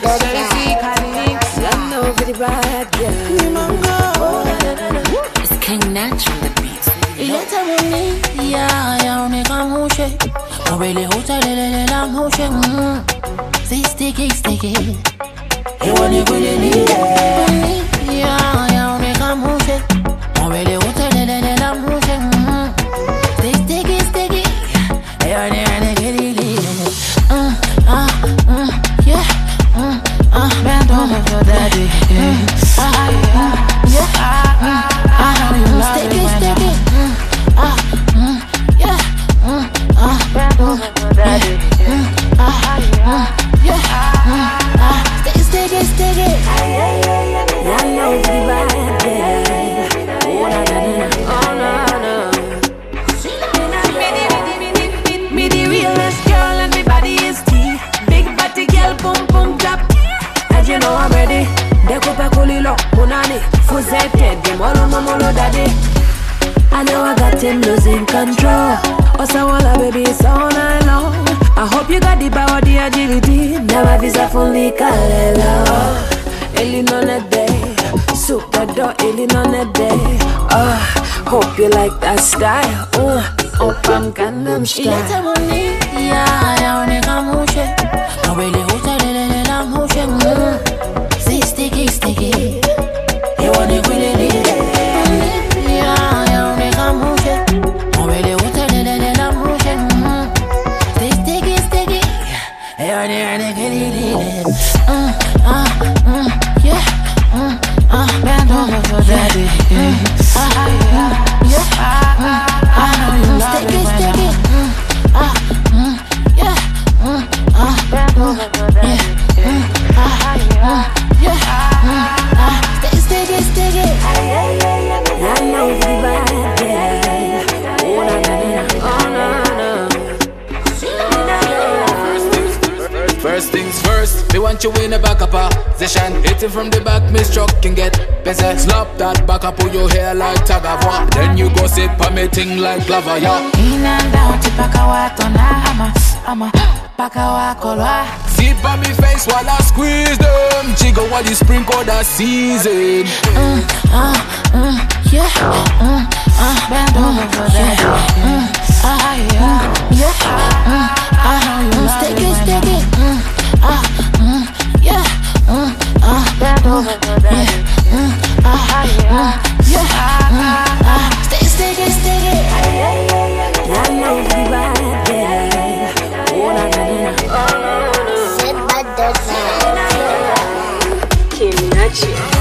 It's King Natural the beats. Ileta muni ya uneka mushe. Obele hotelele la mushe. Say sticky. You wanna go to the ya uneka mushe. Obele hotelele la mushe. Say sticky. You wanna get it. Bend over for daddy. I know I got him losing control. Osawala baby, it's all night long. I hope you got the power, the agility. Never visa fully kalela. Eli non a day, super door, eli non a day. Hope you like that style. Opam Gangnam Style. Ileta muni ya uneka mushe. Obele hotelele la mushe. Say sticky. You wanna go to the bend over for daddy. I know you love it when bend over for daddy. Sticky. I know the vibe, yeah. First things first, me want you in a back up position. Hitting from the back, me struck can get busy. Slap that back up, pull your hair like tag of war. Then you go sit pa me ting like lava, yeah. In and out, paka watona, ama paka wakolwa. See pa me face while I squeeze them. Jiggle while you sprinkle that season. Bend over for that. I know you love it when bend over for that. Sticky. I know the vibe, yeah. Said by the King Natural.